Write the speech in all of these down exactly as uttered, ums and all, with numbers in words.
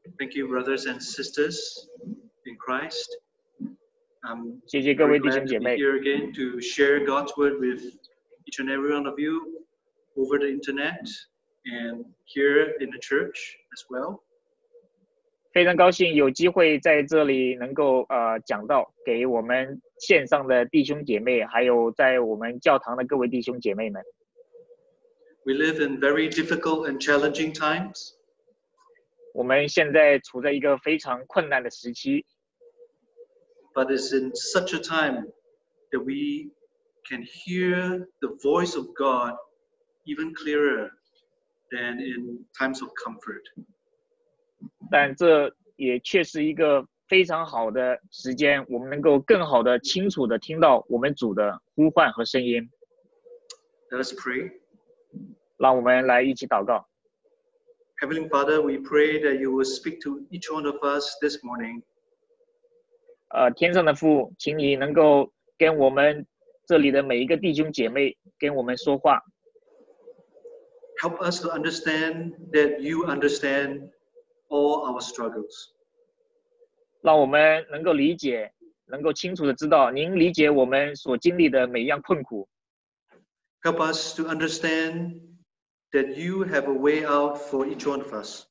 Thank you, brothers and sisters in Christ. I'm 谢谢各位 very 弟兄 glad 姐 to be 妹， here again to share God's word with each and every one of you over the internet and here in the church as well. 非常高兴有机会在这里能够呃讲到给我们线上的弟兄姐妹，还有在我们教堂的各位弟兄姐妹们。 We live in very difficult and challenging times. 我们现在处在一个非常困难的时期， But it's in such a time that we can hear the voice of God even clearer than in times of comfort. 但这也确是一个非常好的时间，我们能够更好的、清楚的听到我们主的呼唤和声音。 Let us pray. 让我们来一起祷告。 Heavenly Father, we pray that you will speak to each one of us this morning. 呃，天上的父，请你能够跟我们这里的每一个弟兄姐妹跟我们说话， Help us to understand that you understand all our struggles. 让我们能够理解，能够清楚的知道您理解我们所经历的每一样困苦。 Help us to understand that you have a way out for each one of us.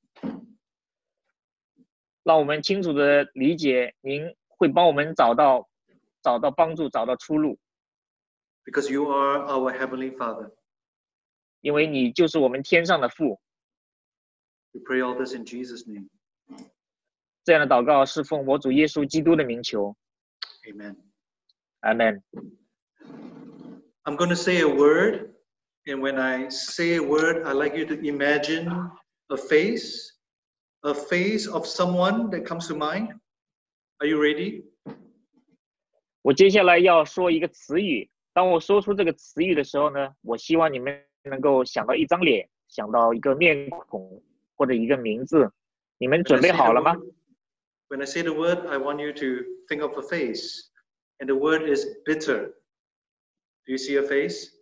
让我们清楚的理解，您会帮我们找到找到帮助，找到出路， Because you are our Heavenly Father. 因为你就是我们天上的父。 We pray all this in Jesus' name. 这样的祷告是奉我主耶稣基督的名求。 Amen. Amen。 I'm going to say a word, and when I say a word, I'd like you to imagine a face, a face of someone that comes to mind. Are you ready? 我接下来要说一个词语，当我说出这个词语的时候呢，我希望你们能够想到一张脸，想到一个面孔或者一个名字。你们 When I 准备 say 好 the 了吗？ word, when I say the word, I want you to think of a face, and the word is bitter. Do you see a face?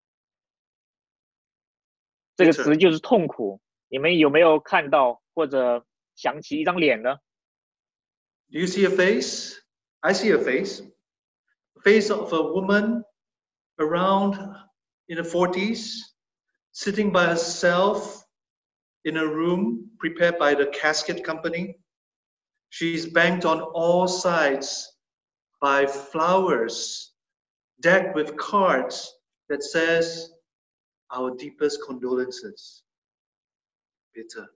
这个词就是痛苦。你们有没有看到或者想起一张脸呢？ Do you see a face? I see a face. A face of a woman around in the forties, sitting by herself in a room prepared by the casket company. She's banked on all sides by flowers, decked with cards that says, our deepest condolences. Bitter.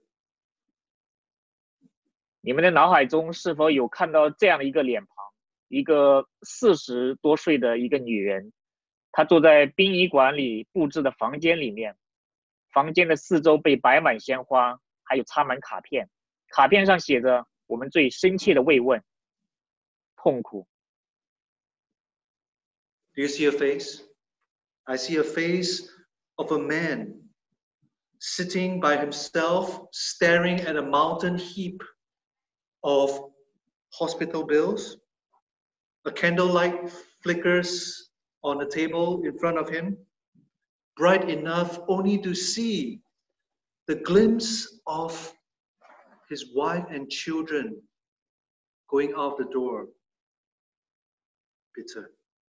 你们的脑海中是否有看到这样的一个脸庞？一个四十多岁的一个女人，她坐在殡仪馆里布置的房间里面，房间的四周被摆满鲜花，还有插满卡片，卡片上写着我们最深切的慰问、痛苦。 Do you see a face? I see a face of a man sitting by himself, staring at a mountain heap of hospital bills. A candlelight flickers on the table in front of him, bright enough only to see the glimpse of his wife and children going out the door. Bitter.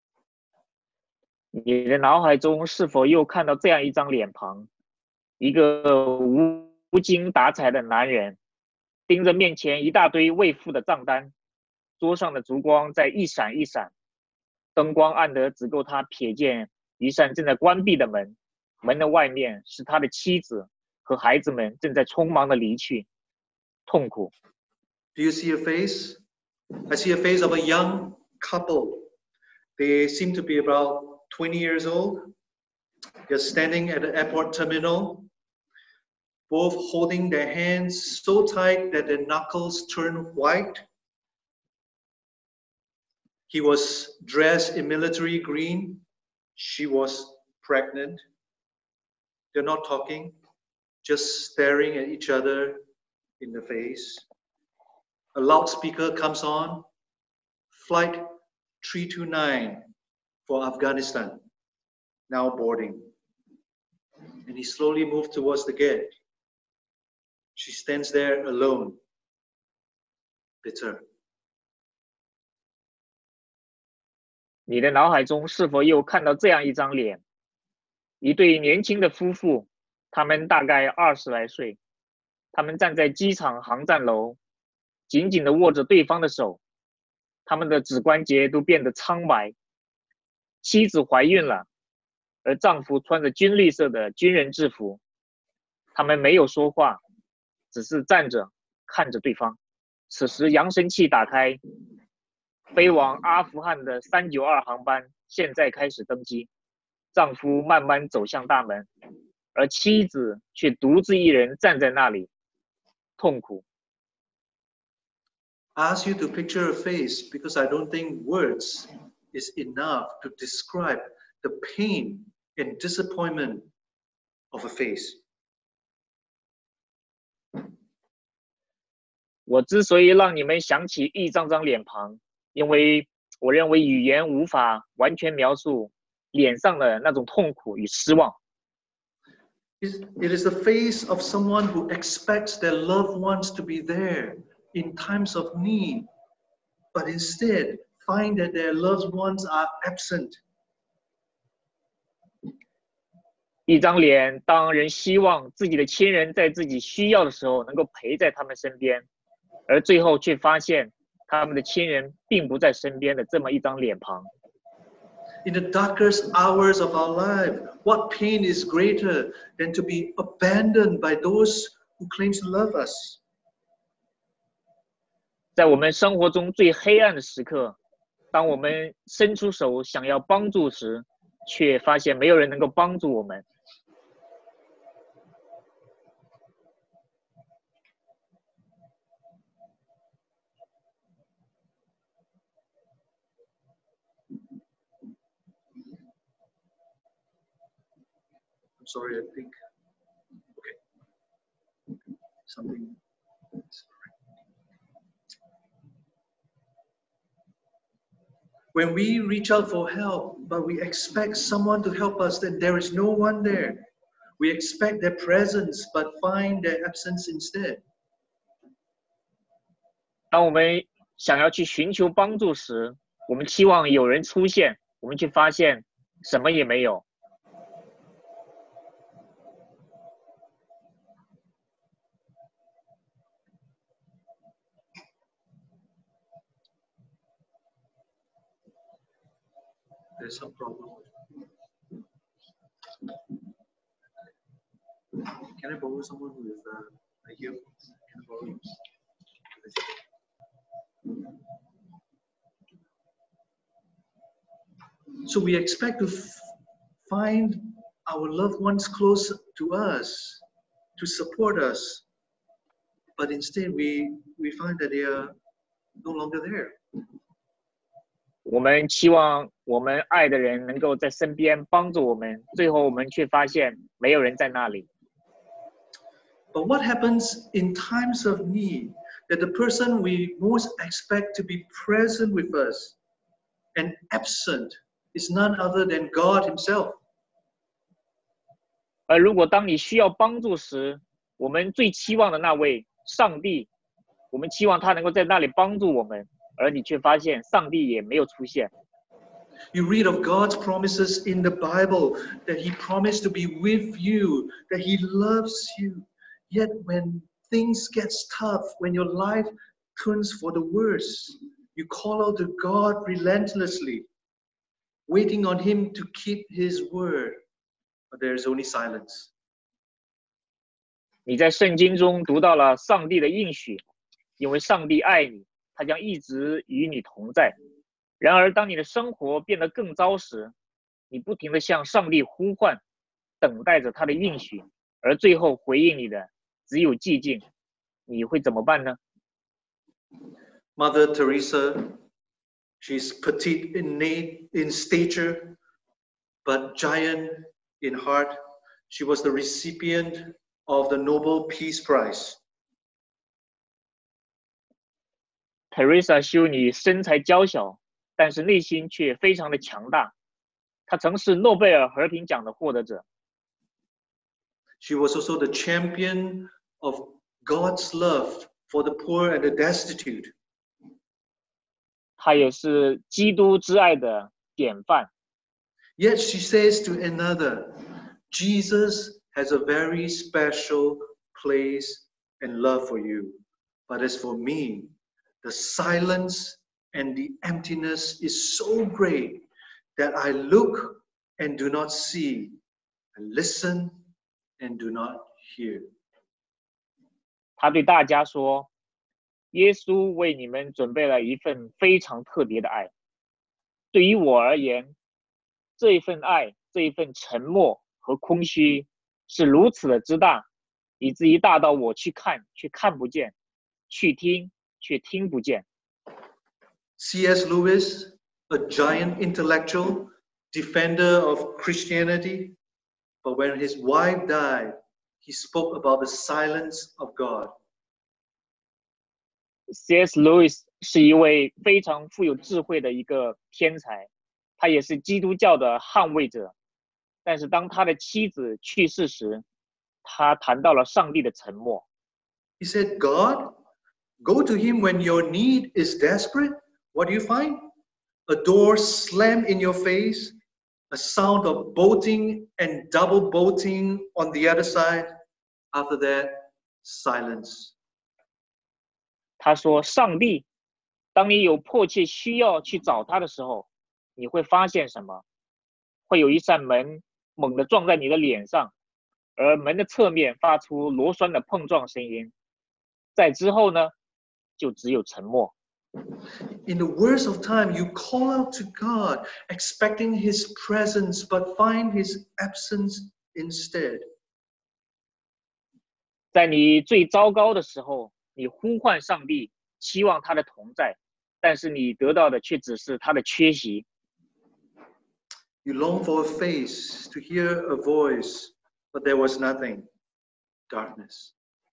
你的脑海中是否又看到这样一张脸庞？一个无无精打采的男人，盯着面前一大堆未付的账单，桌上的烛光在一闪一闪，灯光暗得只够他瞥见一扇正在关闭的门，门的外面是他的妻子和孩子们正在匆忙的离去，痛苦。 Do you see a face? I see a face of a young couple. They seem to be about twenty years old. They're standing at the airport terminal, both holding their hands so tight that their knuckles turn white. He was dressed in military green. She was pregnant. They're not talking, just staring at each other in the face. A loudspeaker comes on. Flight three two nine for Afghanistan, now boarding. And he slowly moved towards the gate. She stands there alone, bitter. 你的脑海中是否又看到这样一张脸？一对年轻的夫妇，他们大概二十来岁，他们站在机场航站楼，紧紧地握着对方的手，他们的指关节都变得苍白。妻子怀孕了，而丈夫穿着军绿色的军人制服。他们没有说话，只是站着看着对方。此时扬声器打开，飞往阿富汗的三九二航班现在开始登机。丈夫慢慢走向大门，而妻子却独自一人站在那里，痛苦。 I ask you to picture a face because I don't think words is enough to describe the pain and disappointment of a face. 我之所以让你们想起一张张脸庞，因为我认为语言无法完全描述脸上的那种痛苦与失望。 It is the face of someone who expects their loved ones to be there in times of need, but instead find that their loved ones are absent. 一张脸，当人希望自己的亲人在自己需要的时候能够陪在他们身边，而最后却发现他们的亲人并不在身边的这么一张脸庞。 In the darkest hours of our life, what pain is greater than to be abandoned by those who claim to love us? 在我们生活中最黑暗的时刻，当我们伸出手想要帮助时，却发现没有人能够帮助我们。 I'm sorry, I think. Okay. Something. When we reach out for help, but we expect someone to help us, then there is no one there. We expect their presence, but find their absence instead. 当我们想要去寻求帮助时，我们期望有人出现，我们却发现什么也没有。 There's some problem. Can I borrow someone with uh, a earphones? Can I borrow? So we expect to find our loved ones close to us, to support us, but instead we we find that they are no longer there. 我们期望我们爱的人能够在身边帮助我们，最后我们却发现没有人在那里。 But what happens in times of need that the person we most expect to be present with us and absent is none other than God Himself. 而如果当你需要帮助时，我们最期望的那位上帝，我们期望他能够在那里帮助我们。而你却发现上帝也没有出现。 You read of God's promises in the Bible that He promised to be with you, that He loves you. Yet when things get tough, when your life turns for the worse, you call out to God relentlessly, waiting on Him to keep His word. But there is only silence. 你在圣经中读到了上帝的应许，因为上帝爱你。他将一直与你同在。然而，当你的生活变得更糟时，你不停地向上帝呼唤，等待着他的应许，而最后回应你的只有寂静。你会怎么办呢？ Mother Teresa, she's petite in, in stature, but giant in heart. She was the recipient of the Nobel Peace Prize. Teresa 修女身材娇小，但是内心却非常的强大。她曾是诺贝尔和平奖的获得者。 She was also the champion of God's love for the poor and the destitute. 他也是基督之爱的典范。 Yet she says to another, Jesus has a very special place and love for you. But as for me, the silence and the emptiness is so great that I look and do not see, I listen and do not hear. 他对大家说，耶稣为你们准备了一份非常特别的爱。对于我而言，这一份爱，这一份沉默和空虚是如此的之大，以至于大到我去看却看不见，去听却听不见。 C S Lewis, a giant intellectual, defender of Christianity, but when his wife died, he spoke about the silence of God. C S Lewis 是一位非常富有智慧的一个天才，他也是基督教的捍卫者。但是当他的妻子去世时，他谈到了上帝的沉默。 He said, God, go to him when your need is desperate. What do you find? A door slammed in your face, a sound of bolting and double bolting on the other side. After that, silence. 他说：“上帝，当你有迫切需要去找他的时候，你会发现什么？会有一扇门猛地撞在你的脸上，而门的侧面发出螺栓的碰撞声音。在之后呢，就只有沉默。” In the worst of time, you call out to God, expecting his presence, but find his absence instead. 在你最糟糕的时候，你呼唤上帝，期望他的同在，但是你得到的却只是他的缺席。 You long for a face, to hear a voice, but there was nothing. Darkness.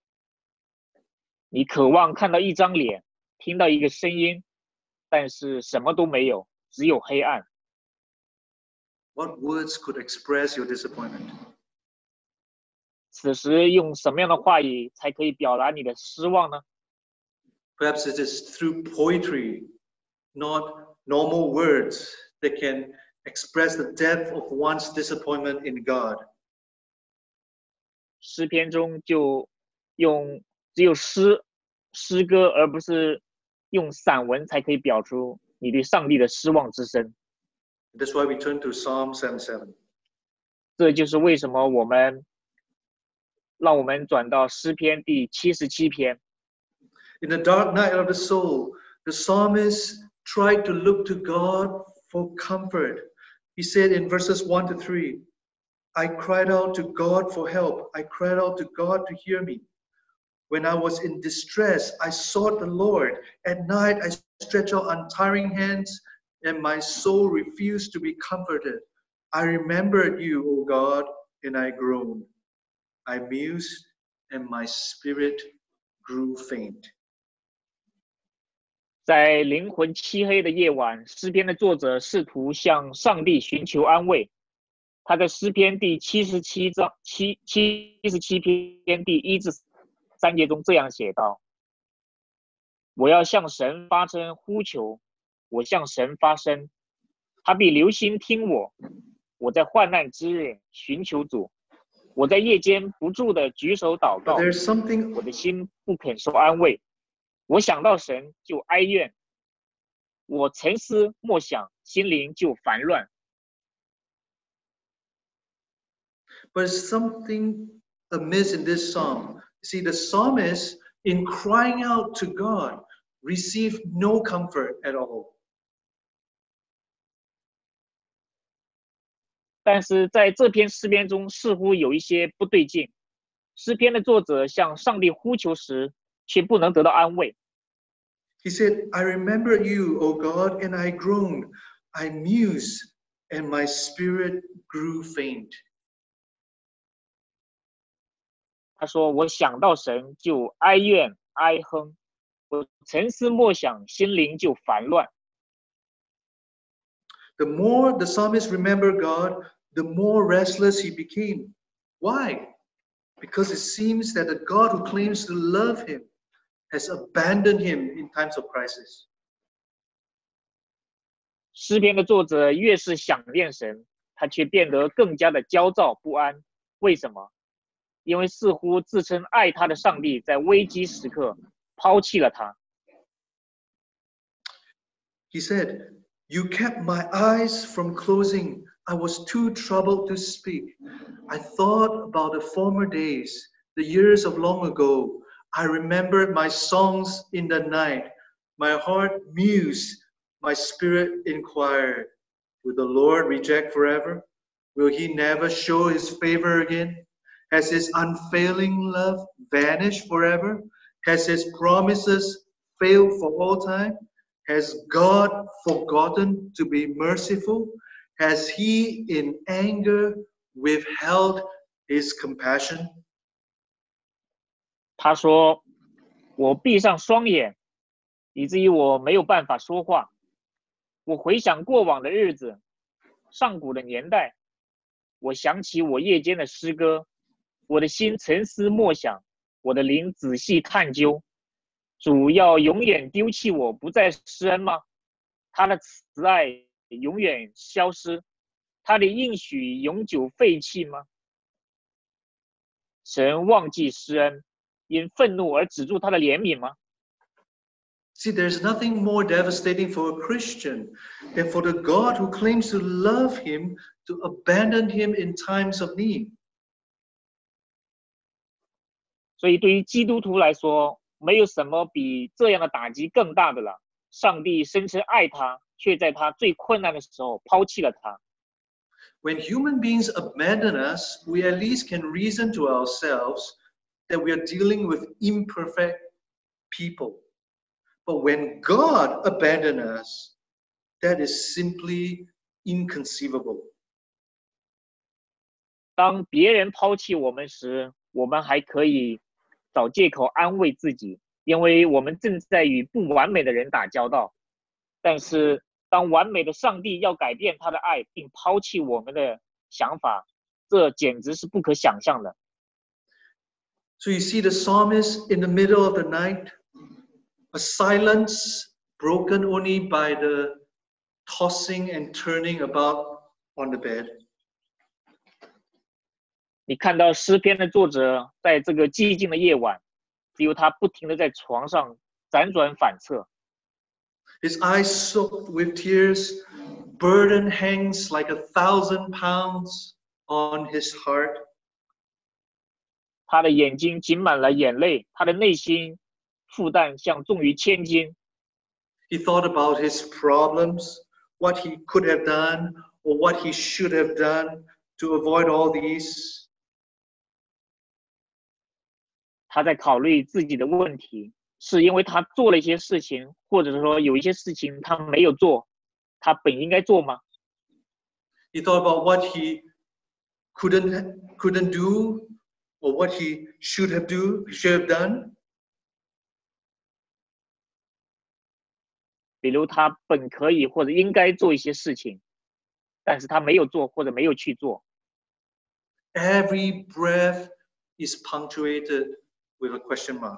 你渴望看到一张脸，听到一个声音，但是什么都没有，只有黑暗。 What words could express your disappointment? 此时用什么样的话语才可以表达你的失望呢？ Perhaps it is through poetry, not normal words, that can express the depth of one's disappointment in God. 诗篇中就用只有诗诗歌，而不是用散文才可以表出你对上帝的失望之声。 That's why we turn to Psalm seventy-seven. 这就是为什么我们让我们转到诗篇第七十七篇。 In the dark night of the soul, the psalmist tried to look to God for comfort. He said in verses one to three, I cried out to God for help. I cried out to God to hear me. When I was in distress, I sought the Lord. At night, I stretched out untiring hands, and my soul refused to be comforted. I remembered you, O God, and I groaned. I mused, and my spirit grew faint. 在灵魂漆黑的夜晚，诗篇的作者试图向上帝寻求安慰。他在诗篇第七十七章七七十七篇第一至三节中这样写道：“我要向神发声呼求，我向神发声，他必留心听我。我在患难之日寻求主，我在夜间不住的举手祷告。我的心不肯受安慰。我想到神就哀怨，我沉思默想，心灵就烦乱。” But there's something amiss in this psalm. See, the psalmist, in crying out to God, received no comfort at all. 但是在这篇诗篇中，似乎有一些不对劲。诗篇的作者向上帝呼求时，却不能得到安慰。 He said, I remember you, O God, and I groaned. I mused, and my spirit grew faint. 他说：“我想到神就哀怨哀哼，我沉思默想，心灵就烦乱。” The more the psalmist remembered God, the more restless he became. Why? Because it seems that the God who claims to love him has abandoned him in times of crisis. 诗篇的作者越是想念神，他却变得更加的焦躁不安。为什么？因为似乎自称爱他的上帝在危机时刻抛弃了他。 He said, "You kept my eyes from closing. I was too troubled to speak. I thought about the former days, the years of long ago. I remembered my songs in the night. My heart mused, my spirit inquired, will the Lord reject forever? Will he never show his favor again? Has his unfailing love vanished forever? Has his promises failed for all time? Has God forgotten to be merciful? Has he in anger withheld his compassion?" 他说：“我闭上双眼，以至于我没有办法说话。我回想过往的日子，上古的年代，我想起我夜间的诗歌，我的心沉思默想，我的灵仔细探究。主要永远丢弃我，不再施恩吗？他的慈爱永远消失，他的应许永久废弃吗？神忘记施恩，因愤怒而止住他的怜悯吗？” See, there's nothing more devastating for a Christian than for the God who claims to love him to abandon him in times of need. 所以，对于基督徒来说，没有什么比这样的打击更大的了。上帝声称爱他，却在他最困难的时候抛弃了他。 When human beings abandon us, we at least can reason to ourselves that we are dealing with imperfect people. But when God abandons us, that is simply inconceivable. 当别人抛弃我们时，我们还可以找借口安慰自己，因为我们正在与不完美的人打交道。但是，当完美的上帝要改变他的爱并抛弃我们的想法，这简直是不可想象的。 So you see the psalmist in the middle of the night, a silence broken only by the tossing and turning about on the bed. 你看到诗篇的作者在这个寂静的夜晚，只有他不停地在床上辗转反侧。 His eyes soaked with tears, burden hangs like a thousand pounds on his heart. 他的眼睛挤满了眼泪，他的内心负担像重于千斤。 He thought about his problems, what he could have done or what he should have done to avoid all these. 他在考虑自己的问题，是因为他做了一些事情，或者说有一些事情他没有做，他本应该做吗？ He thought about what he couldn't couldn't do or what he should have do should have done. 比如他本可以或者应该做一些事情，但是他没有做或者没有去做。 Every breath is punctuated with a question mark.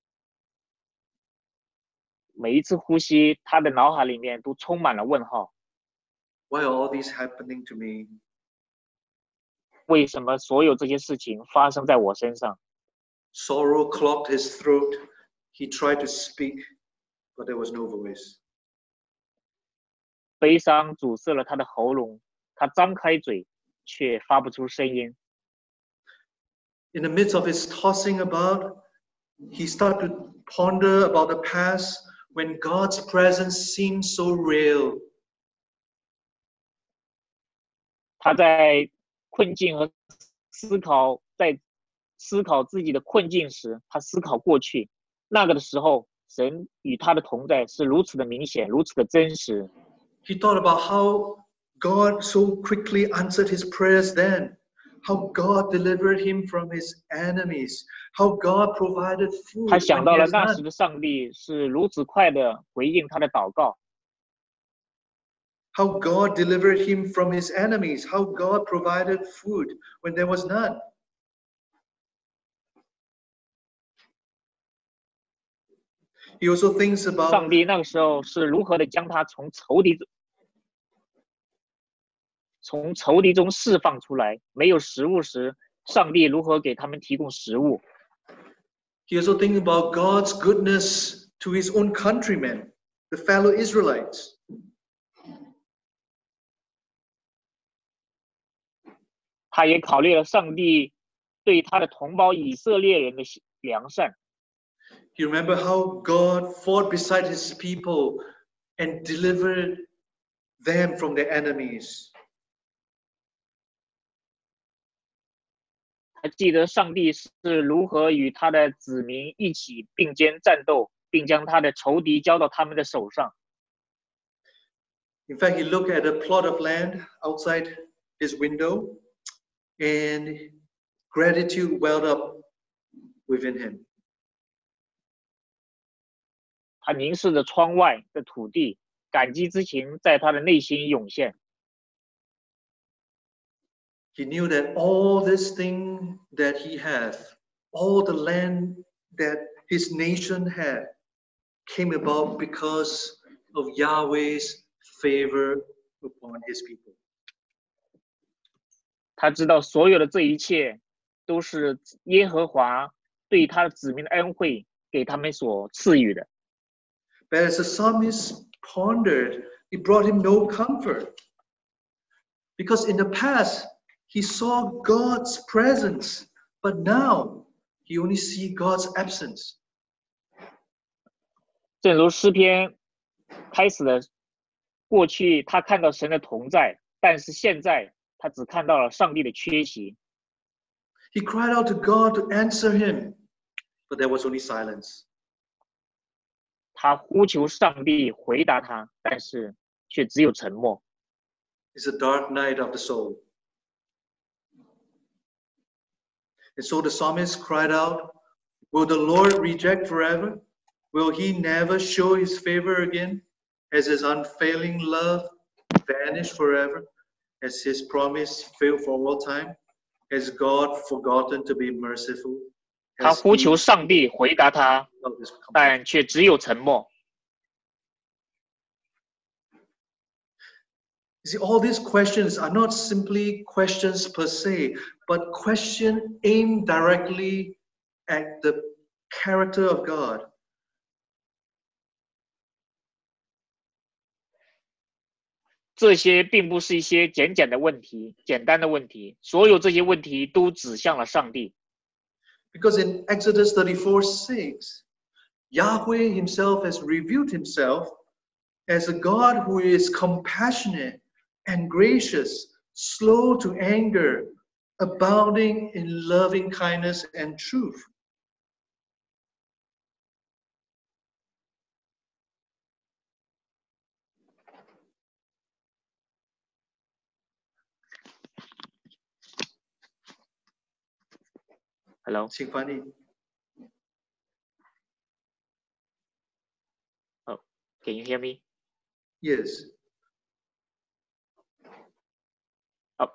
每一次呼吸，他的脑海里面都充满了问号。 Why are all these happening to me? 为什么所有这些事情发生在我身上？ Sorrow clogged his throat. He tried to speak, but there was no voice. 悲伤阻塞了他的喉咙，他张开嘴，却发不出声音。 In the midst of his tossing about, he started to ponder about the past when God's presence seemed so real. 他在困境和思考，在思考自己的困境时，他思考过去，那个的时候，神与他的同在是如此的明显，如此的真实。 He thought about how God so quickly answered his prayers then, how God delivered him from his enemies, how God provided food. 他想到 when 了 he has 那 none. 时的上帝是如此快的回应他的祷告， How God delivered him from his enemies, how God provided food when there was none. He also thinks 上 about 帝那个时候是如何的将他从仇敌从仇敌中释放出来，没有食物时，上帝如何给他们提供食物。 He also thinking about God's goodness to his own countrymen, the fellow Israelites. 他也考虑了上帝对他的同胞以色列人的良善。 You remember how God fought beside his people and delivered them from their enemies. 还记得上帝是如何与他的子民一起并肩战斗，并将他的仇敌交到他们的手上。 In fact, he looked at a plot of land outside his window, and gratitude welled up within him. 他凝视着窗外的土地，感激之情在他的内心涌现。 He knew that all this thing that he had, all the land that his nation had, came about because of Yahweh's favor upon his people. 他知道所有的这一切都是耶和华对他的子民的恩惠给他们所赐予的。 But as the psalmist pondered, it brought him no comfort. Because in the past, he saw God's presence, but now he only sees God's absence. 正如诗篇开始的，过去他看到神的同在，但是现在他只看到了上帝的缺席。 He cried out to God to answer him, but there was only silence. 他呼求上帝回答他，但是却只有沉默。 It's a dark night of the soul. And so the psalmist cried out, will the Lord reject forever? Will he never show his favor again? Has his unfailing love vanished forever? Has his promise failed for all time? Has God forgotten to be merciful? 他 Has 呼 he 求上帝回答他， felt his compassion? 但却只有沉默。 You see, all these questions are not simply questions per se, but questions aimed directly at the character of God. 这些并不是一些简简的问题、简单的问题，所有这些问题都指向了上帝。 Because in Exodus thirty-four six, Yahweh himself has revealed himself as a God who is compassionate and gracious, slow to anger, abounding in loving kindness and truth. Hello, 请翻译。 can you hear me? Yes. Oh.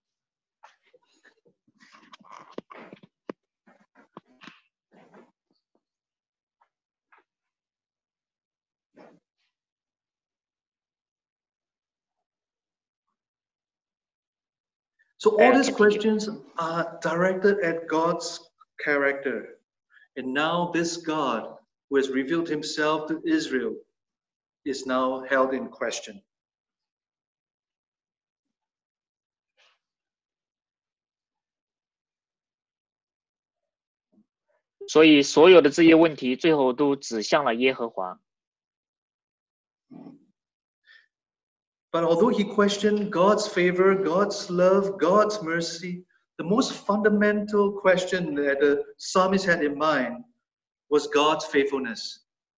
So all Uh, these continue. questions are directed at God's character. And now this God who has revealed himself to Israel is now held in question. 所以所有的这些问题最后都指向了耶和华。 But although he questioned God's favor, God's love, God's mercy, the most fundamental question that the psalmist had in mind was God's faithfulness.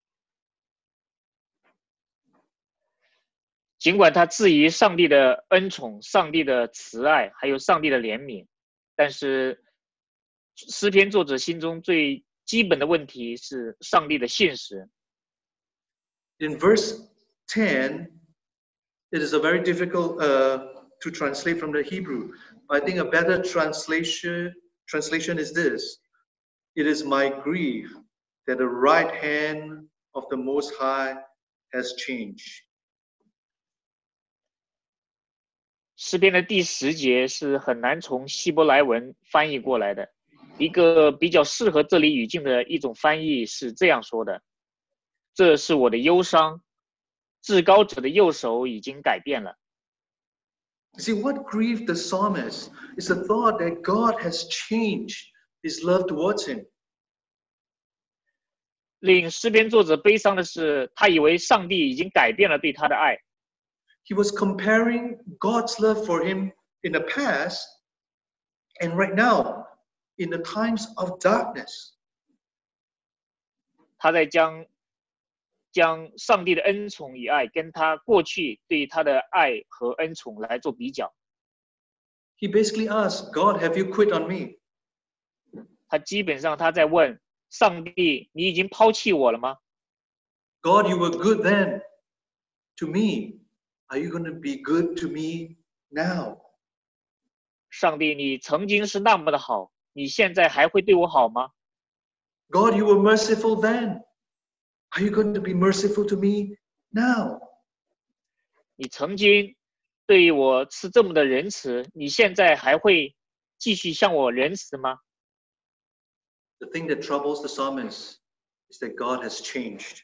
尽管他质疑上帝的恩宠、上帝的慈爱，还有上帝的怜悯，但是诗篇作者心中最基本的问题是上帝的信实。 In verse ten, it is a very difficult uh, to translate from the Hebrew. I think a better translation translation is this: "It is my grief that the right hand of the Most High has changed." 诗篇的第十节是很难从希伯来文翻译过来的，一个比较适合这里语境的一种翻译是这样说的：这是我的忧伤，至高者的右手已经改变了。 See, what grieved the psalmist is the thought that God has changed his love towards him. 令诗篇作者悲伤的是，他以为上帝已经改变了对他的爱。 He was comparing God's love for him in the past and right now in the times of darkness. 他在将将上帝的恩宠与爱跟他过去对他的爱和恩宠来做比较。 He basically asked, God, have you quit on me? 他基本上他在问上帝，你已经抛弃我了吗？ God, you were good then to me. Are you going to be good to me now? 上帝，你曾经是那么的好，你现在还会对我好吗？ God, you were merciful then. Are you going to be merciful to me now? 你曾经对我是这么的仁慈，你现在还会继续向我仁慈吗？ The thing that troubles the psalmist is that God has changed.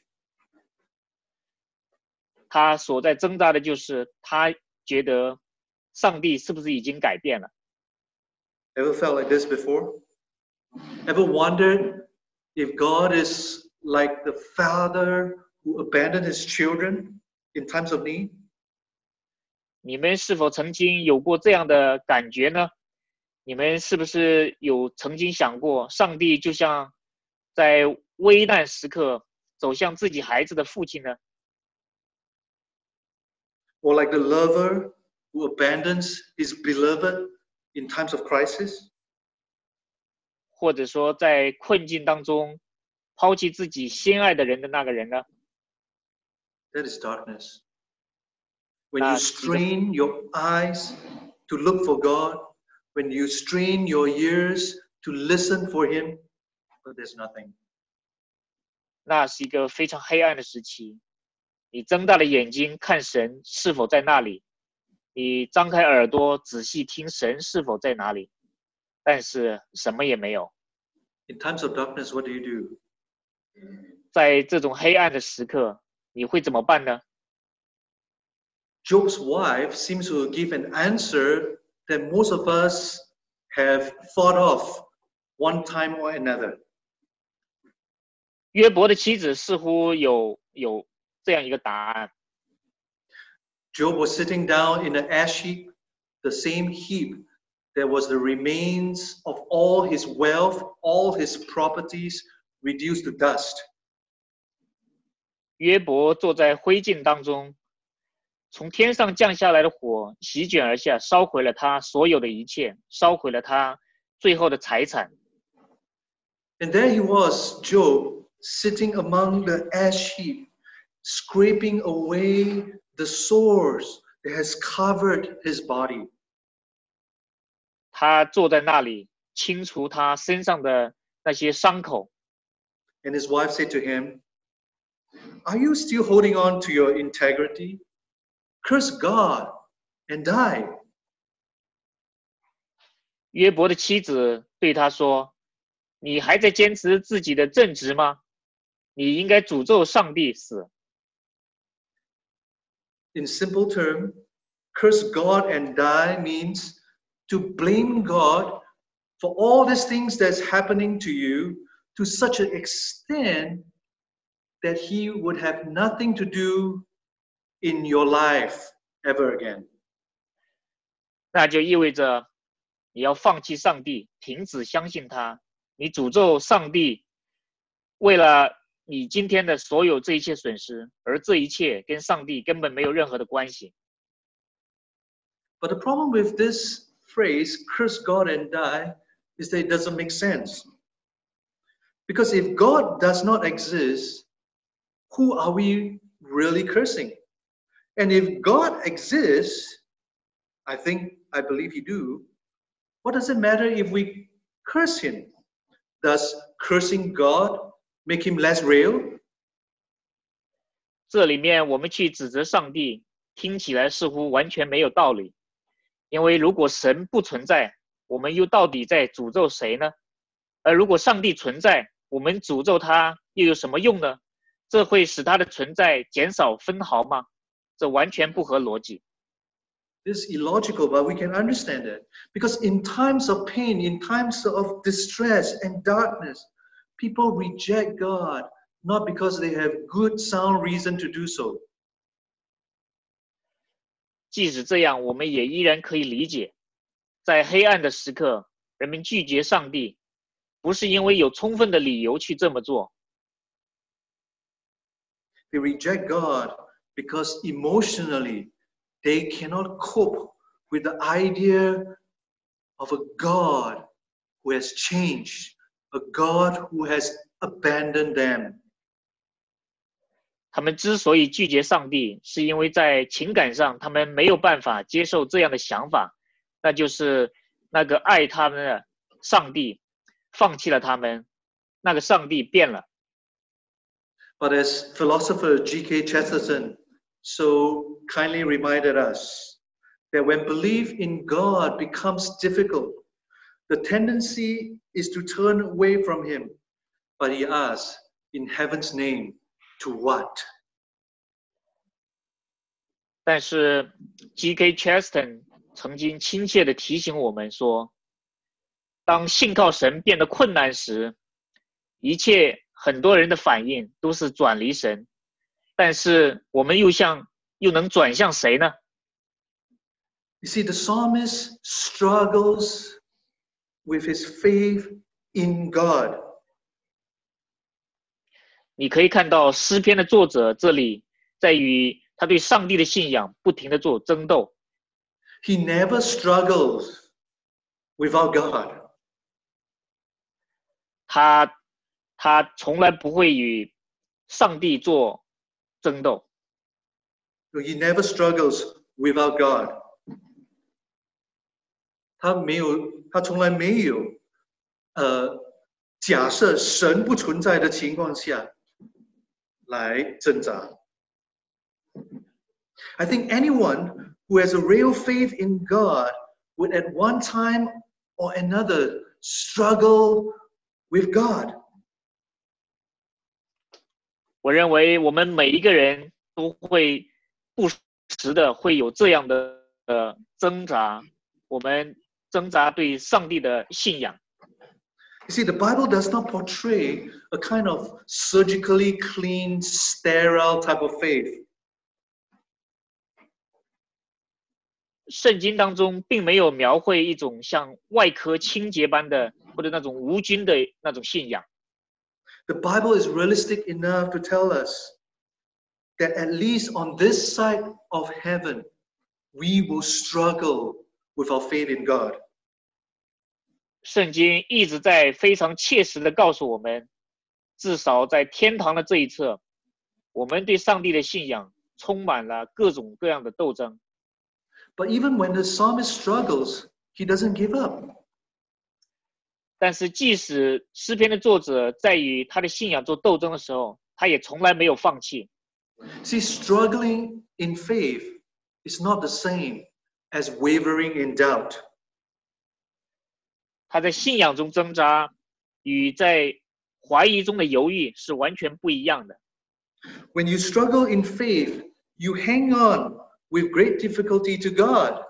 他所在挣扎的就是他觉得上帝是不是已经改变了？ Ever felt like this before? Ever wondered if God is like the father who abandoned his children in times of need? 你们是否曾经有过这样的感觉呢？你们是不是有曾经想过，上帝就像在危难时刻走向自己孩子的父亲呢？ Or like the lover who abandons his beloved in times of crisis? 或者说在困境当中抛弃自己心爱的人的那个人呢？ That is darkness. When you strain your eyes to look for God, when you strain your ears to listen for him, but there's nothing. 那是一个非常黑暗的时期。你睁大了眼睛看神是否在那里，你张开耳朵仔细听神是否在哪里，但是什么也没有。 In times of darkness, what do you do? 在这种黑暗的时刻，你会怎么办呢？ Job's wife seems to give an answer that most of us have thought of one time or another. 约伯的妻子似乎有有这样一个答案。 Job was sitting down in an ash heap, the same heap that was the remains of all his wealth, all his properties reduced to dust. 约伯坐在灰烬当中，从天上降下来的火席卷而下，烧毁了他所有的一切，烧毁了他最后的财产。 And there he was, Job, sitting among the ash heap, scraping away the sores that has covered his body. 他坐在那里，清除他身上的那些伤口。 And his wife said to him, Are you still holding on to your integrity? Curse God and die. 约伯的妻子对他说：“你还在坚持自己的正直吗？你应该诅咒上帝死。” In simple terms, curse God and die means to blame God for all these things that's happening to you to such an extent that he would have nothing to do in your life ever again. 那就意味着你要放弃上帝，停止相信他。你诅咒上帝，为了你今天的所有这一切损失，而这一切跟上帝根本没有任何的关系。 But the problem with this phrase, curse God and die, is that it doesn't make sense. Because if God does not exist, who are we really cursing? And if God exists, I think, I believe he do, what does it matter if we curse him? Does cursing God make him less real? 这里面我们去指责上帝，听起来似乎完全没有道理。 因为如果神不存在，我们又到底在诅咒谁呢？而如果上帝存在，我们诅咒他又有什么用呢？这会使他的存在减少分毫吗？这完全不合逻辑。 This is illogical, but we can understand it. Because in times of pain, in times of distress and darkness, people reject God, not because they have good, sound reason to do so. 即使这样，我们也依然可以理解，在黑暗的时刻，人们拒绝上帝，不是因为有充分的理由去这么做。 They reject God because emotionally they cannot cope with the idea of a God who has changed, a God who has abandoned them. 他们之所以拒绝上帝，是因为在情感上他们没有办法接受这样的想法，那就是那个爱他们的上帝放弃了他们，那个上帝变了。 But as philosopher G K Chesterton so kindly reminded us, that when belief in God becomes difficult, the tendency is to turn away from him. But he asks, in heaven's name, to what? 但是 G K Chesterton 曾经亲切地提醒我们说，当信靠神变得困难时，一切很多人的反应都是转离神，但是我们又向又能转向谁呢？ You see, the psalmist struggles with his faith in God. 你可以看到诗篇的作者这里在与他对上帝的信仰不停地做争斗。 He never struggles without God. 他他从来不会与上帝做争斗。 He never struggles without God. 他没有，他从来没有，呃，假设神不存在的情况下来挣扎。I think anyone who has a real faith in God would at one time or another struggle with God. 我认为我们每一个人都会不时的会有这样的呃挣扎，我们挣扎对上帝的信仰。 You see, the Bible does not portray a kind of surgically clean, sterile type of faith. 圣经当中并没有描绘一种像外科清洁般的或者那种无菌的那种信仰。 The Bible is realistic enough to tell us that at least on this side of heaven, we will struggle with our faith in God. 圣经一直在非常切实的告诉我们，至少在天堂的这一侧，我们对上帝的信仰充满了各种各样的斗争。 But even when the psalmist struggles, he doesn't give up. 但是即使诗篇的作者在与他的信仰做斗争的时候，他也从来没有放弃。 See, struggling in faith is not the same as wavering in doubt. 他在信仰中挣扎，与在怀疑中的犹豫是完全不一样的。 When you struggle in faith, you hang on with great difficulty to God.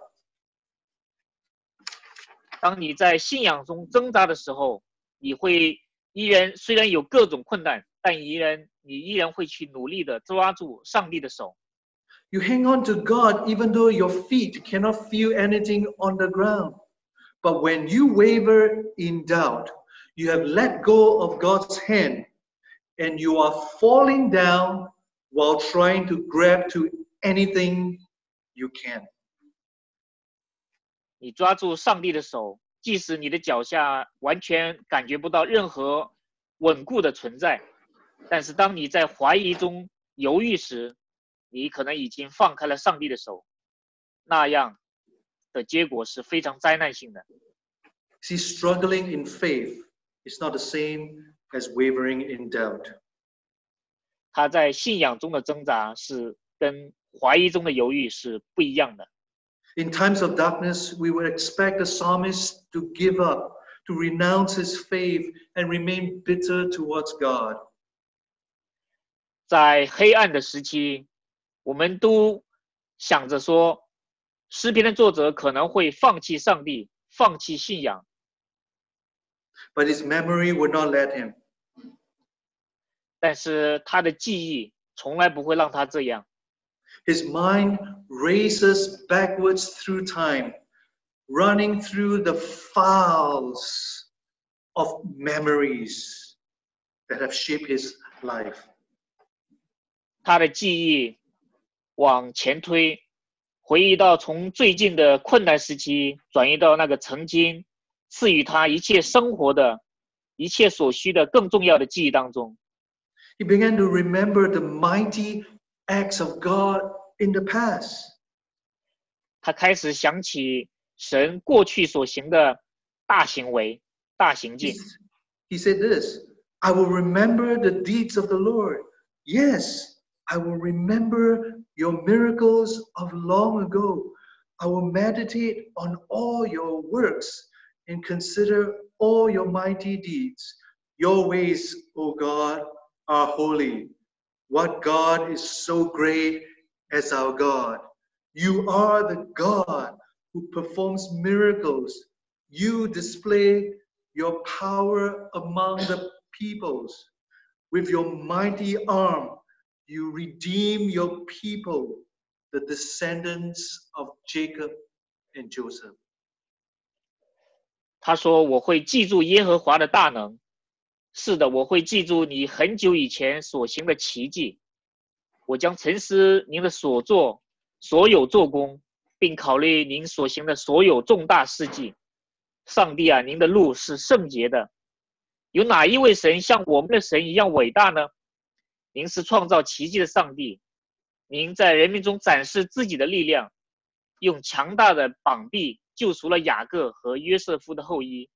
当你在信仰中挣扎的时候，你会依然虽然有各种困难，但依然你依然会去努力的抓住上帝的手。 You hang on to God even though your feet cannot feel anything on the ground. But when you waver in doubt, you have let go of God's hand and you are falling down while trying to grab to anything you can. 你抓住上帝的手，即使你的脚下完全感觉不到任何稳固的存在，但是当你在怀疑中犹豫时，你可能已经放开了上帝的手，那样的结果是非常灾难性的。 See, struggling in faith is not the same as wavering in doubt. 他在信仰中的挣扎是跟怀疑中的犹豫是不一样的。 In times of darkness, we would expect the psalmist to give up, to renounce his faith, and remain bitter towards God. 在黑暗的时期，我们都想着说，诗篇的作者可能会放弃上帝，放弃信仰。 But his memory would not let him. 但是他的记忆从来不会让他这样。 His mind races backwards through time, running through the files of memories that have shaped his life. 他的记忆往前推，回忆到从最近的困难时期，转移到那个曾经赐予他一切生活的、一切所需的更重要的记忆当中。 He began to remember the mighty acts of God in the past. 他开始想起神过去所行的大行为、大行径。 He said this, I will remember the deeds of the Lord. Yes, I will remember your miracles of long ago. I will meditate on all your works and consider all your mighty deeds. Your ways, O God, are holy. What God is so great as our God? You are the God who performs miracles. You display your power among the peoples. With your mighty arm, you redeem your people, the descendants of Jacob and Joseph. 他说：“我会记住耶和华的大能。是的，我会记住你很久以前所行的奇迹。我将沉思您的所作、所有做工，并考虑您所行的所有重大事迹。上帝啊，您的路是圣洁的。有哪一位神像我们的神一样伟大呢？您是创造奇迹的上帝，您在人民中展示自己的力量，用强大的膀臂救赎了雅各和约瑟夫的后裔。”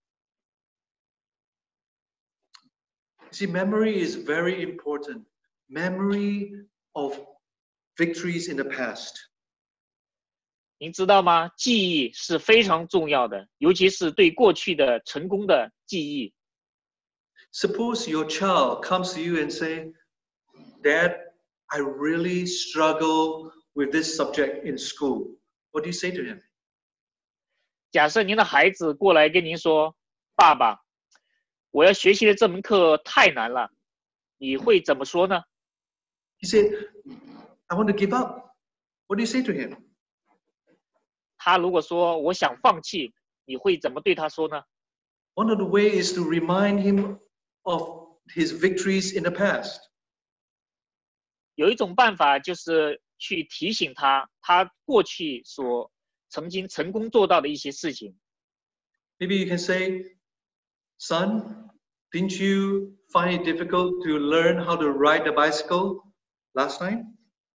See, memory is very important. Memory of victories in the past. 您知道吗？记忆是非常重要的，尤其是对过去的成功的记忆。 Suppose your child comes to you and say, Dad, I really struggle with this subject in school. What do you say to him? 假设您的孩子过来跟您说：“爸爸，我要学习的这门课太难了。”你会怎么说呢？ He said, I want to give up. What do you say to him? 他如果说我想放弃，你会怎么对他说呢？ One of the ways is to remind him of his victories in the past. 有一种办法就是去提醒他，他过去所曾经成功做到的一些事情。 Maybe you can say, Son, didn't you find it difficult to learn how to ride a bicycle last time?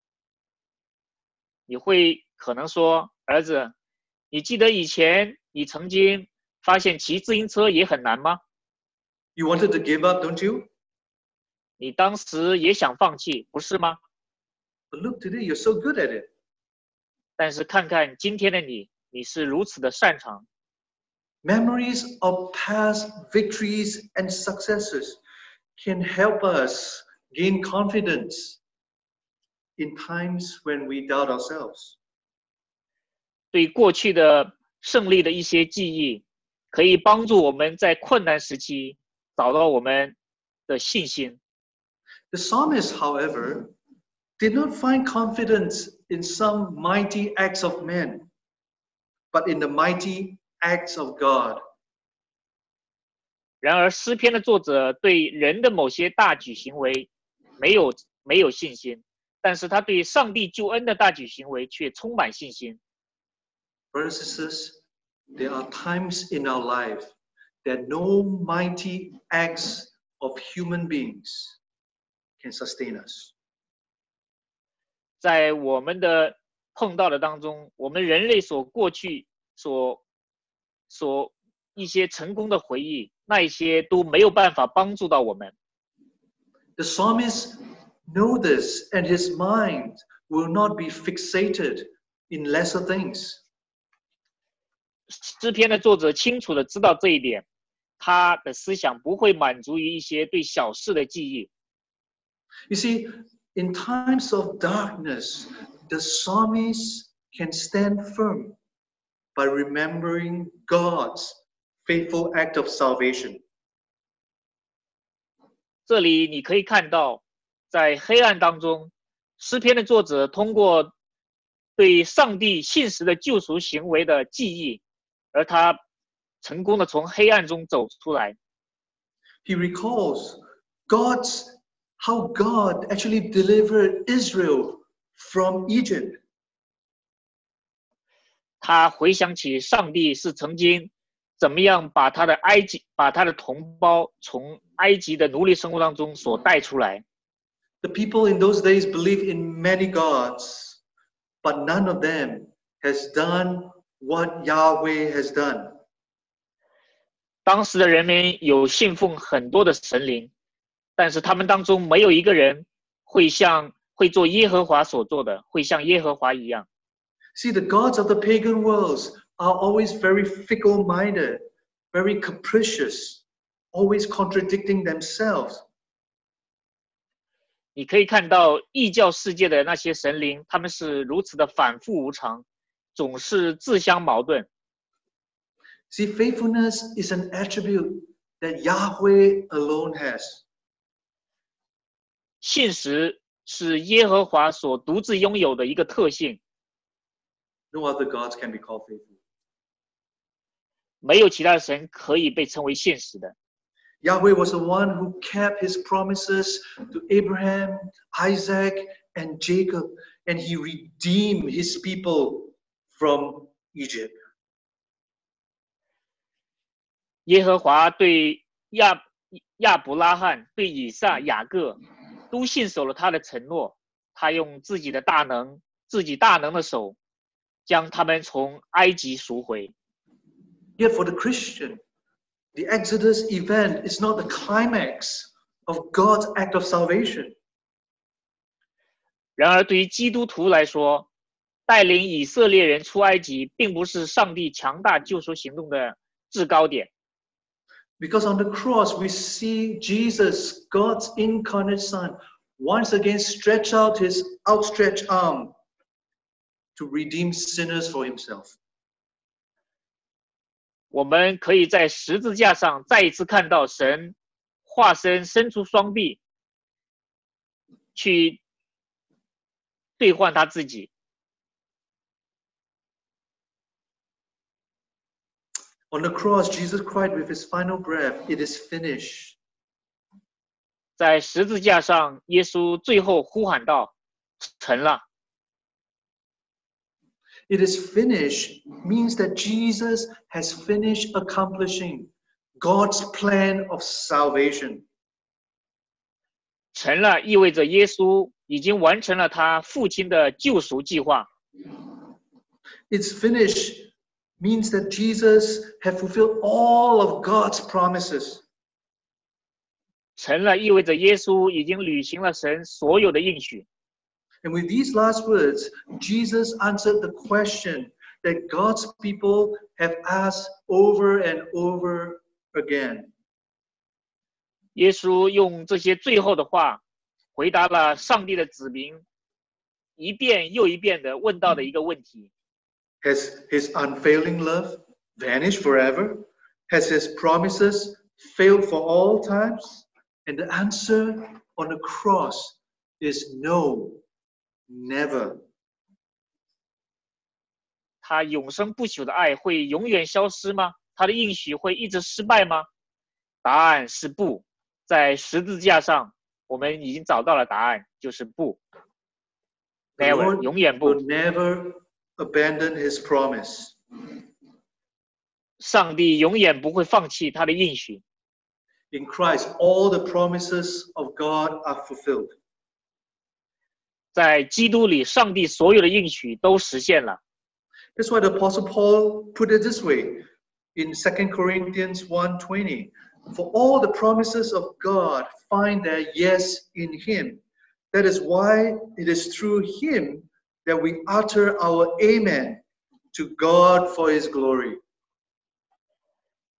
你会可能说：“儿子，你记得以前你曾经发现骑自行车也很难吗？ You wanted to give up, don't you? 你当时也想放弃，不是吗？ But look, today you're so good at it. 但是看看今天的你，你是如此的擅长。” Memories of past victories and successes can help us gain confidence in times when we doubt ourselves. 对过去的胜利的一些记忆，可以帮助我们在困难时期找到我们的信心。 The psalmist, however, did not find confidence in some mighty acts of men, but in the mighty acts of God. 然而，诗篇的作者对人的某些大举行为没有没有信心，但是他对上帝救恩的大举行为却充满信心。 Brothers and sisters, there are times in our life that no mighty acts of human beings can sustain us. 在我们的碰到的当中，我们人类所过去所所一些成功的回忆，那一些都没有办法帮助到我们。 The psalmist knows this, and his mind will not be fixated in lesser things. 诗篇的作者清楚的知道这一点，他的思想不会满足于一些对小事的记忆。 You see, in times of darkness, the psalmist can stand firm by remembering God's faithful act of salvation. 这里你可以看到，在黑暗当中，诗篇的作者通过对上帝信实的救赎行为的记忆，而他成功的从黑暗中走出来。 He recalls God's how God actually delivered Israel from Egypt. 他回想起上帝是曾经怎么样把他的埃及、把他的同胞从埃及的奴隶生活当中所带出来。 The people in those days believed in many gods, but none of them has done what Yahweh has done. 当时的人们有信奉很多的神灵，但是他们当中没有一个人会像会做耶和华所做的，会像耶和华一样。 See, the gods of the pagan worlds are always very fickle-minded, very capricious, always contradicting themselves. 你可以看到异教世界的那些神灵，他们是如此的反复无常，总是自相矛盾。 See, faithfulness is an attribute that Yahweh alone has. 信实是耶和华所独自拥有的一个特性。 No other gods can be called faithful. 没有其他的神可以被称为信实的。 Yahweh was the one who kept his promises to Abraham, Isaac, and Jacob, and he redeemed his people from Egypt. 耶和华对亚亚伯拉罕、对以撒、雅各都信守了他的承诺，他用自己的大能、自己大能的手，将他们从埃及赎回。 Yet for the Christian, the Exodus event is not the climax of God's act of salvation. 然而，对于基督徒来说，带领以色列人出埃及，并不是上帝强大救赎行动的制高点。 Because on the cross, we see Jesus, God's incarnate Son, once again stretch out his outstretched arm to redeem sinners for himself. 我们可以在十字架上再一次看到神化身伸出双臂，去兑换他自己。 On the cross, Jesus cried with his final breath, "It is finished." 在十字架上，耶稣最后呼喊道：“成了。” It is finished means that Jesus has finished accomplishing God's plan of salvation. 成了意味着耶稣已经完成了他父亲的救赎计划。 It's finished means that Jesus has fulfilled all of God's promises. 成了意味着耶稣已经履行了神所有的应许。 And with these last words, Jesus answered the question that God's people have asked over and over again. 耶稣用这些最后的话，回答了上帝的子民一遍又一遍的问到的一个问题。 Has his unfailing love vanished forever? Has his promises failed for all times? And the answer on the cross is no, never. 他永生不朽的爱会永远消失吗？他的应许会一直失败吗？答案是不。在十字架上，我们已经找到了答案，就是不。Never， 永远不。 will never abandon his promise. 上帝永远不会放弃他的应许。 In Christ, all the promises of God are fulfilled. 在基督里，上帝所有的应许都实现了。 That's why the Apostle Paul put it this way in Second Corinthians one twenty. For all the promises of God find their yes in him. That is why it is through him that we utter our amen to God for his glory.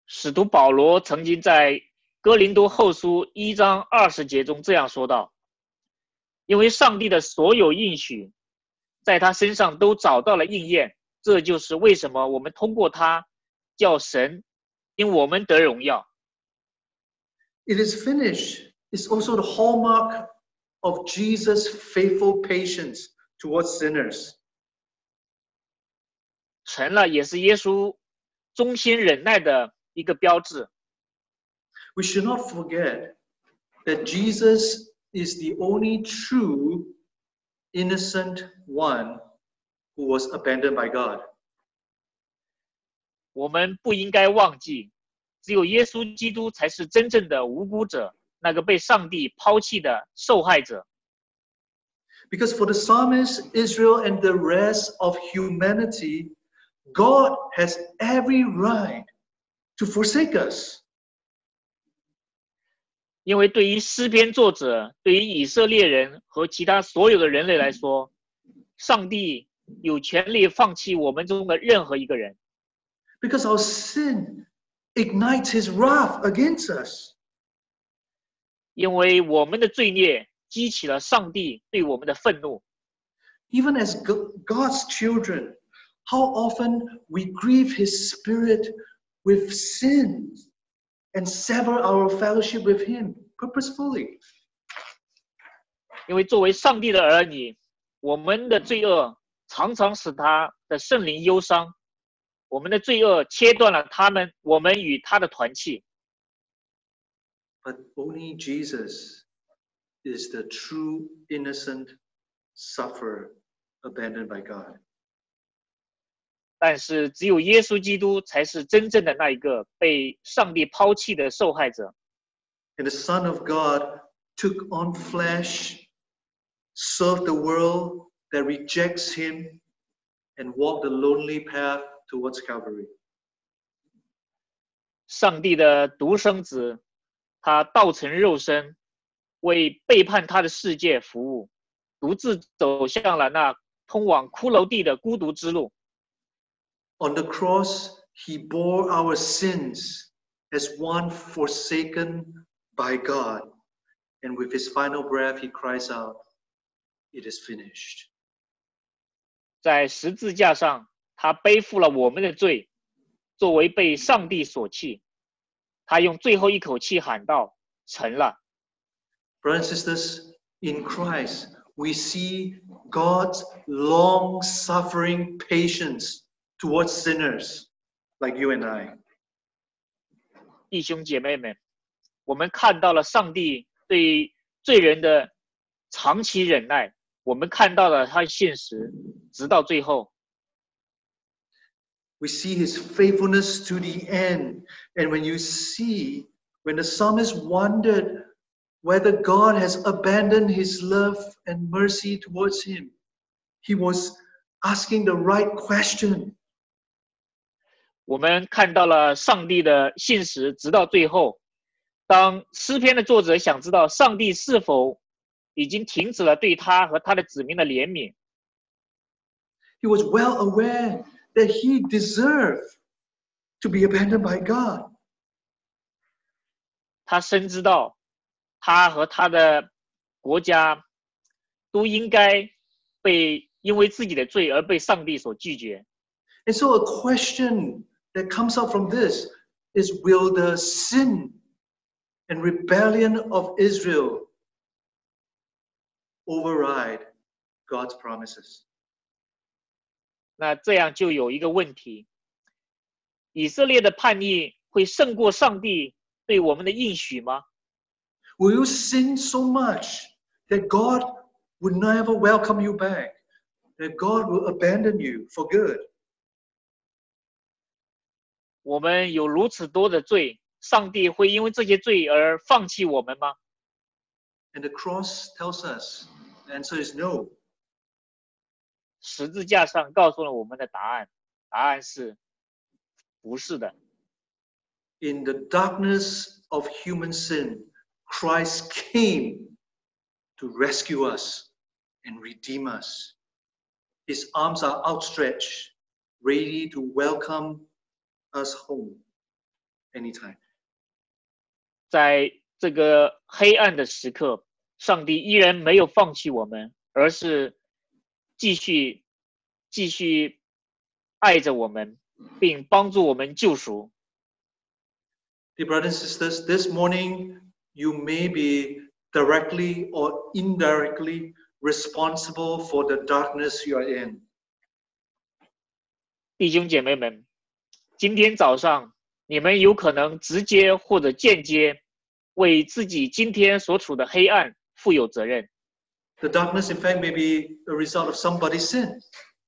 使徒保罗曾经在哥林多后书一章二十节中这样说道：因为上帝的所有应许在他身上都找到了应验，这就是为什么我们通过他叫神因我们得荣耀。 It is finished is also the hallmark of Jesus' faithful patience towards sinners. 成了也是耶稣忠心忍耐的一个标志。 We should not forget that Jesus is the only true innocent one who was abandoned by God. 我们不应该忘记，只有耶稣基督才是真正的无辜者，那个被上帝抛弃的受害者。 Because for the psalmist, Israel, and the rest of humanity, God has every right to forsake us. 因为对于诗篇作者，对于以色列人和其他所有的人类来说，上帝有权利放弃我们中的任何一个人。 Because our sin ignites his wrath against us. 因为我们的罪孽激起了上帝对我们的愤怒。 Even as God's children, how often we grieve his spirit with sin and sever our fellowship with him purposefully. 因为作为上帝的儿女，我们的罪恶常常使他的圣灵忧伤，我们的罪恶切断了他们我们与他的团契。 But only Jesus is the true innocent sufferer abandoned by God. 但是只有耶稣基督才是真正的那一个被上帝抛弃的受害者。 And the Son of God took on flesh, served the world that rejects him, and walked the lonely path towards Calvary. 上帝的独生子，他道成肉身，为背叛他的世界服务，独自走向了那通往骷髅地的孤独之路。 On the cross, he bore our sins as one forsaken by God. And with his final breath, he cries out, "It is finished." 在十字架上，他背负了我们的罪，作为被上帝所弃。他用最后一口气喊道：“成了。” Brothers and sisters, in Christ, we see God's long-suffering patience towards sinners like you and I. 弟兄姐妹们，我们看到了上帝对罪人的长期忍耐，我们看到了他的现实，直到最后。 We see his faithfulness to the end. And when you see, when the psalmist wondered whether God has abandoned his love and mercy towards him, he was asking the right question. 我们看到了上帝的信实，直到最后。当诗篇的作者想知道上帝是否已经停止了对他和他的子民的怜悯， He was well aware that he deserved to be abandoned by God. 他深知道他和他的国家都应该被因为自己的罪而被上帝所拒绝。 And so a question that comes out from this is, will the sin and rebellion of Israel override God's promises? 那这样就有一个问题：以色列的叛逆会胜过上帝对我们的应许吗？ Will you sin so much that God would never welcome you back, that God will abandon you for good? 我们有如此多的罪，上帝会因为这些罪而放弃我们吗？ And the cross tells us the answer is no. 十字架上告诉了我们的答案，答案是不是的。 In the darkness of human sin, Christ came to rescue us and redeem us. His arms are outstretched, ready to welcome us home. anytime. 在这个黑暗的时刻，上帝依然没有放弃我们，而是继续继续爱着我们，并帮助我们救赎。 Dear brothers and sisters, this morning you may be directly or indirectly responsible for the darkness you are in. 弟兄姐妹们，今天早上你们有可能直接或者间接为自己今天所处的黑暗负有责任。 The darkness, in fact, may be a result of somebody's sin.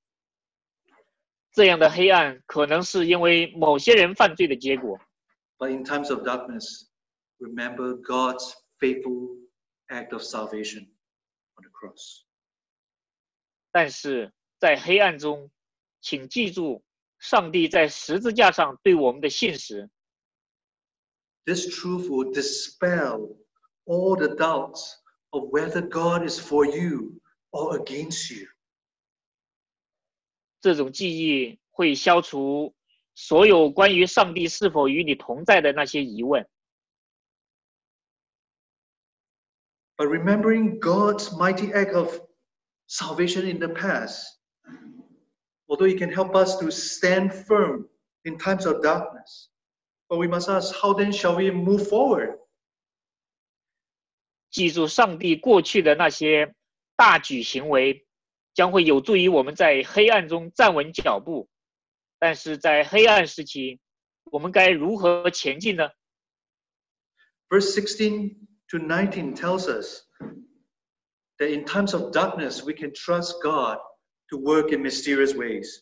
这样的黑暗可能是因为某些人犯罪的结果。 But in times of darkness, remember God's faithful act of salvation on the cross. 但是在黑暗中，请记住上帝在十字架上对我们的信实。 This truth will dispel all the doubts of whether God is for you or against you. 这种记忆会消除所有关于上帝是否与你同在的那些疑问。 But remembering God's mighty act of salvation in the past, although it can help us to stand firm in times of darkness, but we must ask, how then shall we move forward? 记住上帝过去的那些大举行为，将会有助于我们在黑暗中站稳脚步。但是在黑暗时期，我们该如何前进呢？ Verse sixteen to nineteen tells us that in times of darkness, we can trust God to work in mysterious ways.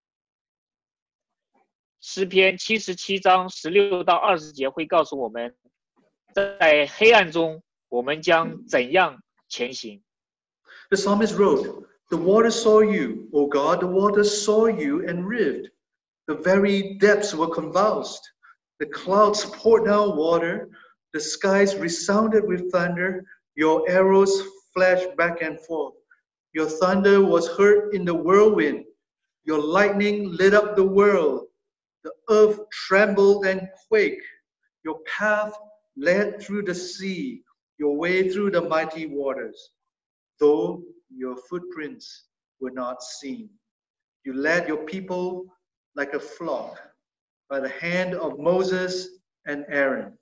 诗篇七十七章十六到二十节会告诉我们，在黑暗中我们将怎样前行。 The psalmist wrote, "The waters saw you, O God, the waters saw you and rived. The very depths were convulsed. The clouds poured down water. The skies resounded with thunder. Your arrows flashed back and forth. Your thunder was heard in the whirlwind. Your lightning lit up the world. The earth trembled and quaked. Your path led through the sea, your way through the mighty waters. Though your footprints were not seen. You led your people like a flock by the hand of Moses and Aaron."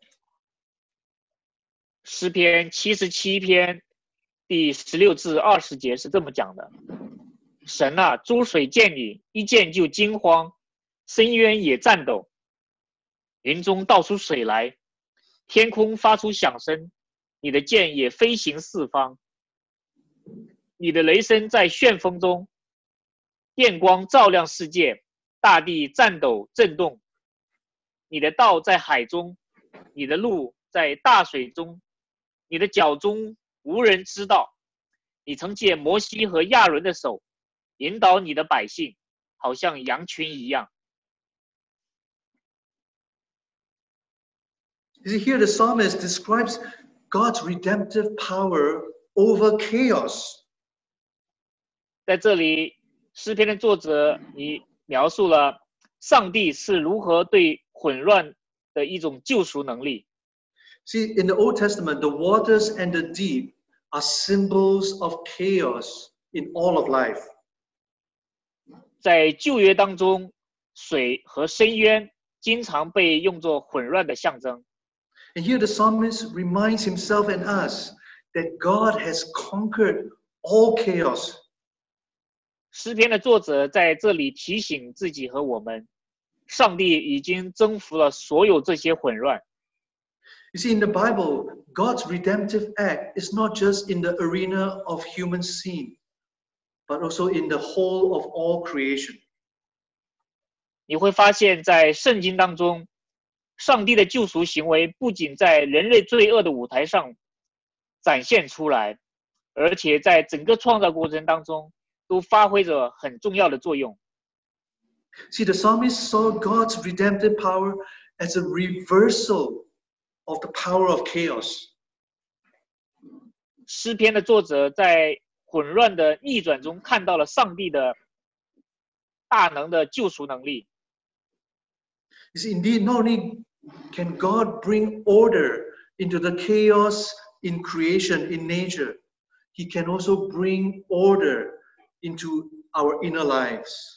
诗篇七十七篇第十六至二十节是这么讲的：神啊，诸水见你，一见就惊慌，深渊也颤抖，云中倒出水来，天空发出响声，你的箭也飞行四方，你的雷声在旋风中，电光照亮世界，大地颤抖震动。你的道在海中，你的路在大水中，你的脚中无人知道。你曾借摩西和亚伦的手，引导你的百姓，好像羊群一样。 You see, here the psalmist describes God's redemptive power over chaos. 在这里，诗篇的作者你描述了上帝是如何对混乱的一种救赎能力。 See, in the Old Testament, the waters and the deep are symbols of chaos in all of life. 在旧约当中，水和深渊经常被用作混乱的象征。 And here the psalmist reminds himself and us that God has conquered all chaos. 诗篇的作者在这里提醒自己和我们，上帝已经征服了所有这些混乱。 You see, in the Bible, God's redemptive act is not just in the arena of human sin, but also in the whole of all creation. 你会发现在圣经当中，上帝的救赎行为不仅在人类罪恶的舞台上展现出来，而且在整个创造过程当中都发挥着很重要的作用。 See, the psalmist saw God's redemptive power as a reversal of the power of chaos. 诗篇的作者在混乱的逆转中看到了上帝的大能的救赎能力。 You see, indeed, not only Can God bring order into the chaos in creation, in nature? He can also bring order into our inner lives.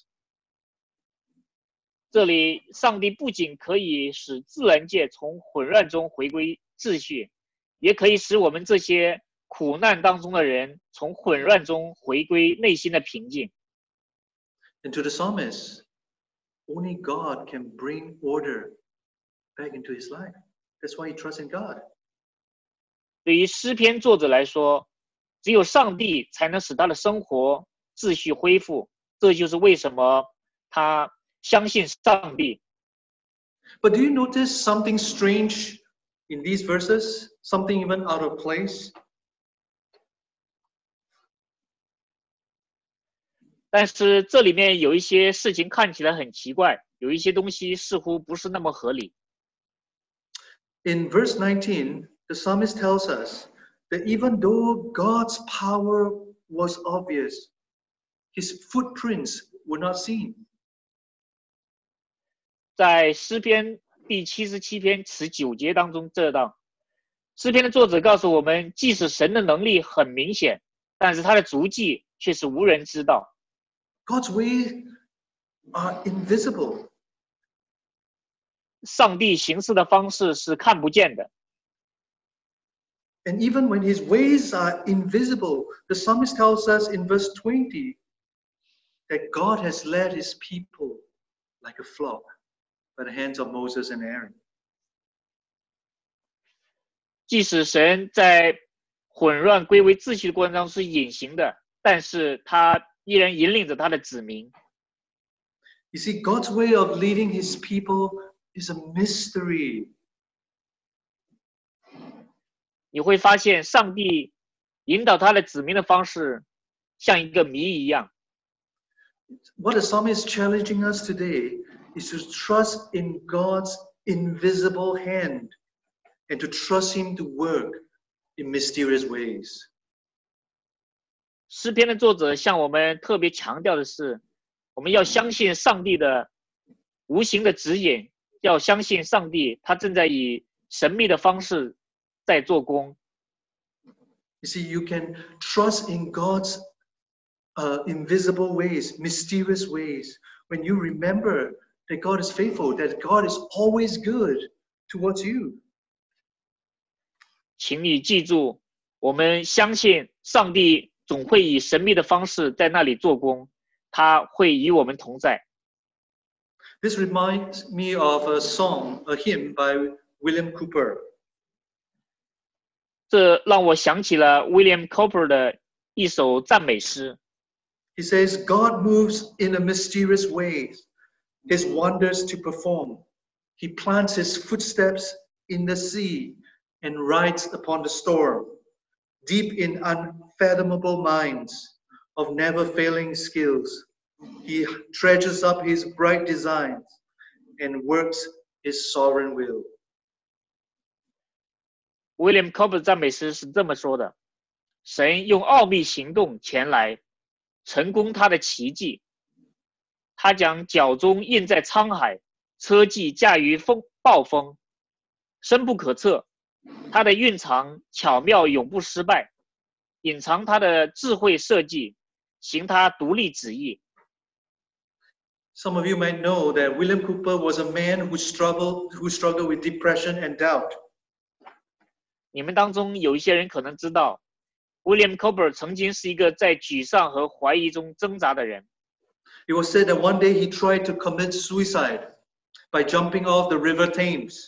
这里，上帝不仅可以使自然界从混乱中回归秩序，也可以使我们这些苦难当中的人从混乱中回归内心的平静。 And to the psalmist, only God can bring order back into his life. That's why he trusts in God. 对于诗篇作者来说，只有上帝才能使他的生活秩序恢复，这就是为什么他相信上帝。 But do you notice something strange in these verses? Something even out of place? 但是这里面有一些事情看起来很奇怪，有一些东西似乎不是那么合理。 In verse nineteen, the psalmist tells us that even though God's power was obvious, his footprints were not seen. 在诗篇第七十七篇十九节当中，这道诗篇的作者告诉我们，即使神的能力很明显，但是他的足迹却是无人知道。 God's ways are invisible. 上帝行事的方式是看不见的。 And even when his ways are invisible, the psalmist tells us in verse twenty that God has led his people like a flock by the hands of Moses and Aaron. 即使神在混乱归为秩序的过程中是隐形的，但是他依然引领着他的子民。 You see, God's way of leading his people is a mystery. 你会发现，上帝引导他的子民的方式像一个谜一样。 What the psalmist is challenging us today is to trust in God's invisible hand and to trust him to work in mysterious ways. 诗篇的作者向我们特别强调的是，我们要相信上帝的无形的指引，要相信上帝他正在以神秘的方式在做工。 You see, you can trust in God's uh, invisible ways, mysterious ways, when you remember that God is faithful, that God is always good towards you. 请你记住，我们相信上帝总会以神秘的方式在那里做工，他会与我们同在。 This reminds me of a song, a hymn by William Cooper. 这让我想起了 William Cowper 的一首赞美诗。 He says, God moves in a mysterious way, his wonders to perform. He plants his footsteps in the sea and rides upon the storm, deep in unfathomable minds of never-failing skills. He treasures up his bright designs and works his sovereign will. William Cowper 赞美诗是这么说的：神用奥秘行动前来，成功他的奇迹。他将脚中印在沧海，车技驾驭风暴风，深不可测。他的蕴藏巧妙，永不失败，隐藏他的智慧设计，行他独立旨意。 Some of you might know that William Cooper was a man who struggled, who struggled with depression and doubt. 你们当中有一些人可能知道 ，William Cowper 曾经是一个在沮丧和怀疑中挣扎的人。 It was said that one day he tried to commit suicide by jumping off the River Thames.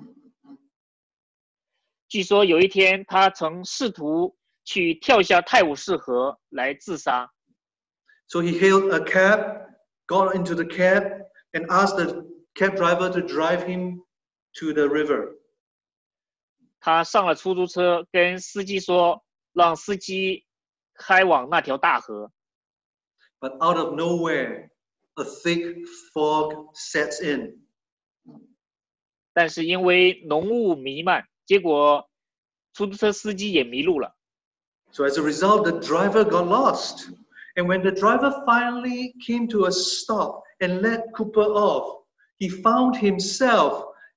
据说有一天，他曾试图去跳下泰晤士河来自杀。 So he hailed a cab, got into the cab, and asked the cab driver to drive him to the river. 他上了出租车，跟司机说，让司机开往那条大河。 But out of nowhere, a thick fog sets in. 但是因为浓雾弥漫，结果出租车司机也迷路了。 So as a result, the driver got lost. And when the driver finally came to a stop and let Cooper off, he found himself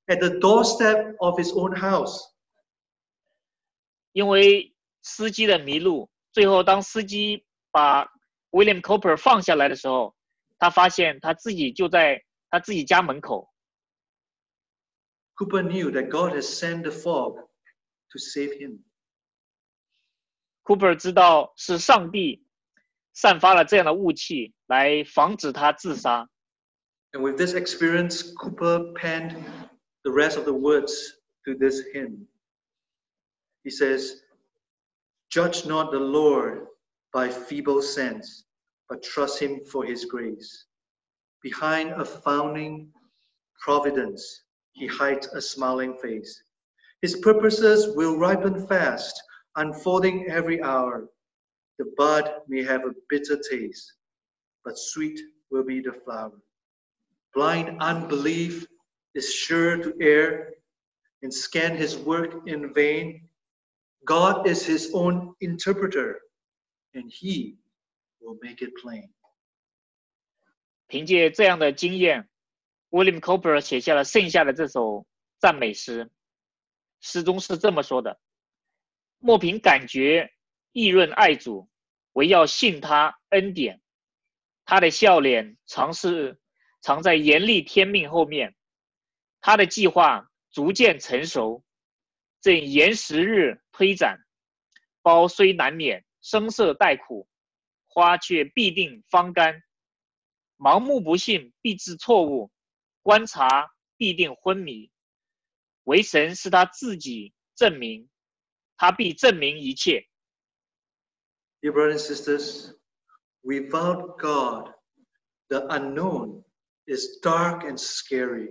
at the doorstep of his own house. 因为司机的迷路，最后当司机把 William Cooper 放下来的时候，他发现他自己就在他自己家门口。 Cooper knew that God has sent the fog to save him. Cooper 知道是上帝散发了这样的雾气来防止他自杀。 And with this experience, Cooper penned the rest of the words to this hymn. He says, "Judge not the Lord by feeble sense, but trust him for his grace. Behind a frowning providence, he hides a smiling face. His purposes will ripen fast, unfolding every hour. The bud may have a bitter taste, but sweet will be the flower. Blind unbelief is sure to err and scan his work in vain. God is his own interpreter, and he will make it plain." 凭借这样的经验 ，William Cooper 写下了剩下的这首赞美诗。诗中是这么说的：莫凭感觉议润爱主，唯要信他恩典。他的笑脸常是藏在严厉天命后面，他的计划逐渐成熟，正延时日推展。包虽难免，声色带苦，花却必定芳甘。盲目不信必致错误，观察必定昏迷。唯神是他自己证明，他必证明一切。 Dear brothers and sisters, without God, the unknown is dark and scary.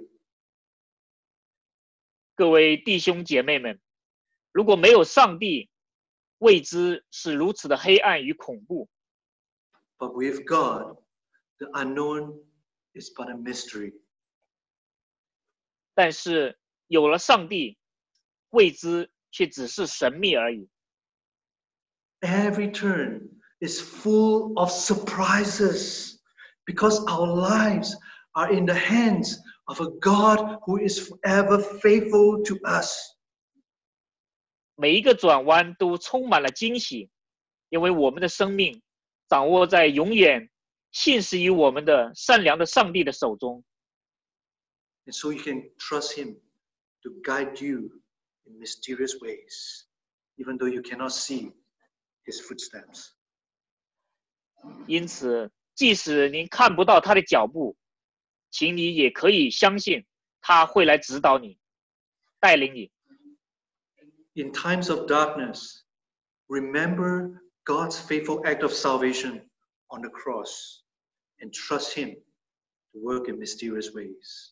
各位弟兄姐妹们，如果没有上帝，未知是如此的黑暗与恐怖。 But with God, the unknown is but a mystery. 但是有了上帝，未知却只是神秘而已。 Every turn is full of surprises because our lives are in the hands of a God who is forever faithful to us. 每一个转弯都充满了惊喜，因为我们的生命掌握在永远信实于我们的善良的上帝的手中。 And so you can trust him to guide you in mysterious ways, even though you cannot see his footsteps. 因此，即使您看不到他的脚步，请你也可以相信他会来指导你，带领你。 In times of darkness, remember God's faithful act of salvation on the cross and trust him to work in mysterious ways.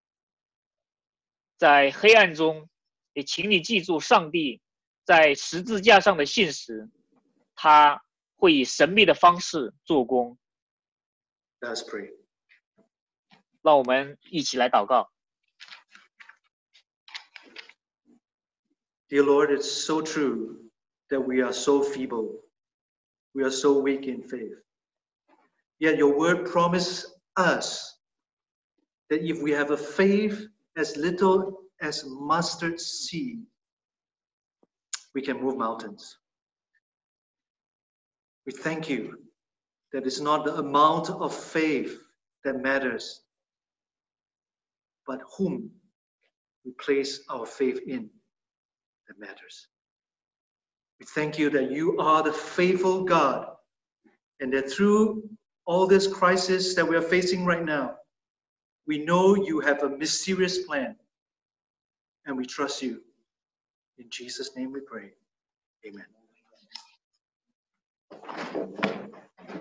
在黑暗中，也请你记住上帝在十字架上的信实，他会以神秘的方式做工。 Let us pray. 让我们一起来祷告。 Dear Lord, it's so true that we are so feeble. We are so weak in faith. Yet your word promises us that if we have a faith as little as mustard seed, we can move mountains. We thank you that it's not the amount of faith that matters, but whom we place our faith in that matters. We thank you that you are the faithful God, and that through all this crisis that we are facing right now, we know you have a mysterious plan, and we trust you. In Jesus' name we pray. Amen.